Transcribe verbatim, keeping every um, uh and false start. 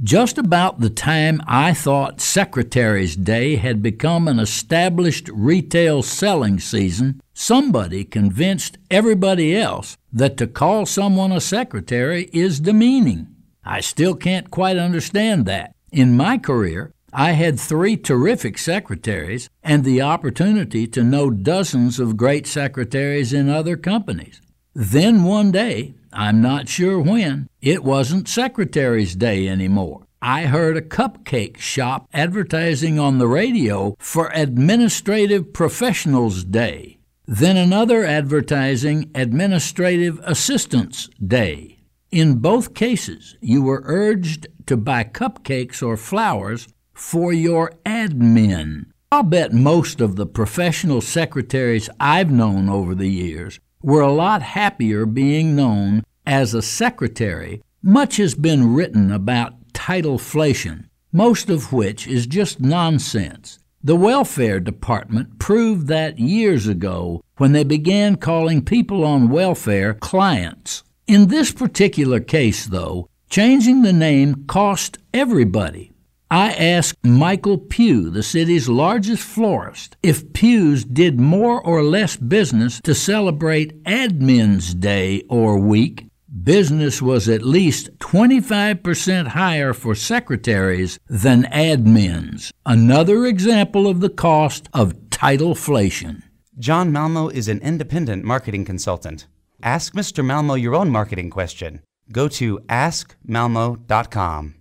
Just about the time I thought Secretary's Day had become an established retail selling season, somebody convinced everybody else that to call someone a secretary is demeaning. I still can't quite understand that. In my career, I had three terrific secretaries and the opportunity to know dozens of great secretaries in other companies. Then one day, I'm not sure when, it wasn't Secretary's Day anymore. I heard a cupcake shop advertising on the radio for Administrative Professionals Day. Then another advertising Administrative Assistants Day. In both cases, you were urged to buy cupcakes or flowers for your admin. I'll bet most of the professional secretaries I've known over the years were a lot happier being known as a secretary. Much has been written about titleflation, most of which is just nonsense. The welfare department proved that years ago when they began calling people on welfare clients. In this particular case, though, changing the name cost everybody. I asked Michael Pugh, the city's largest florist, if Pugh's did more or less business to celebrate Admin's Day or week. Business was at least twenty-five percent higher for secretaries than admins. Another example of the cost of titleflation. John Malmo is an independent marketing consultant. Ask Mister Malmo your own marketing question. Go to ask malmo dot com.